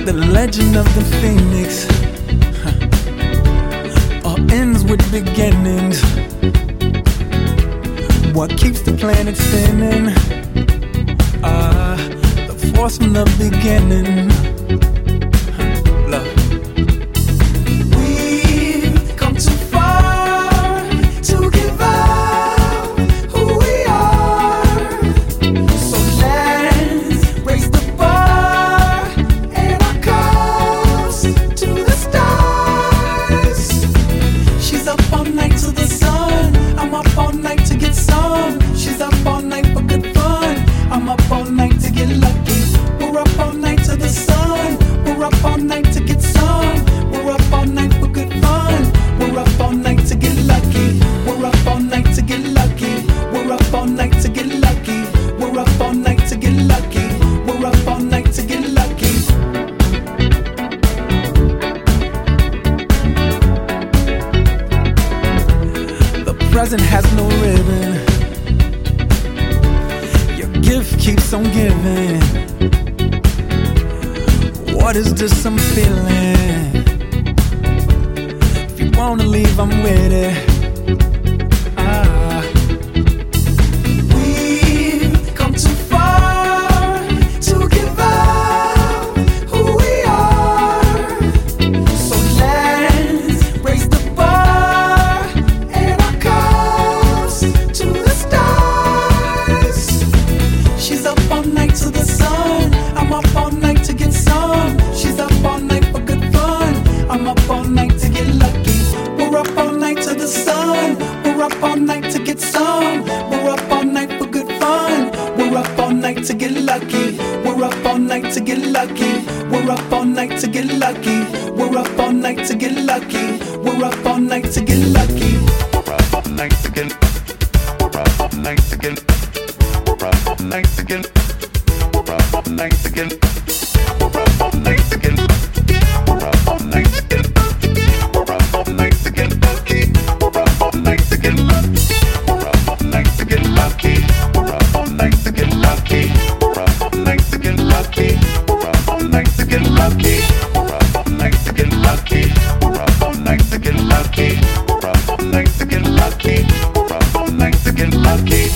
The legend of the phoenix all ends with beginnings. What keeps the planet spinning? The force from the beginning. Love. We've come too far to give up who we are. So let's raise the bar and our cups to the stars. She's up all night to the sun. I'm up all night to get some. She's up all night for good fun. I'm up all night to get lucky. We're up all night to the sun. We're up all night to get some. We're up all night for good fun. We're up all night to get lucky. We're up all night to get lucky. We're up all night to get lucky. We're up all night to get lucky. We're up all night to get lucky. The present has no ribbon. Your gift keeps on giving. What is this I'm feeling? If you wanna leave, I'm with it. We've come too far to give up who we are. So let's raise the bar and our cups to the stars. She's up all night to the sun. I'm up all night to get some. She's up all night for good fun. I'm up all night to get lucky. We're up all night to the sun. We're up all night to get some. We're up all night for good fun. We're up all night to get lucky. We're up all night to get lucky. We're up all night to get lucky. We're up all night to get lucky. We're up all night to get lucky. We're up all night to get. We're up all night to get. We're up all night to get. We're up all night to get. We're up all night to get. We're up all night to get. We're up all night to get lucky. We're up all night to get lucky. We're up all night to get lucky. We're up all night to get lucky. We're up all night to get lucky. We're up all night to get lucky. We're up all night to get lucky. We're up all night to get lucky. We're up all night to get lucky. We're up all night to get lucky.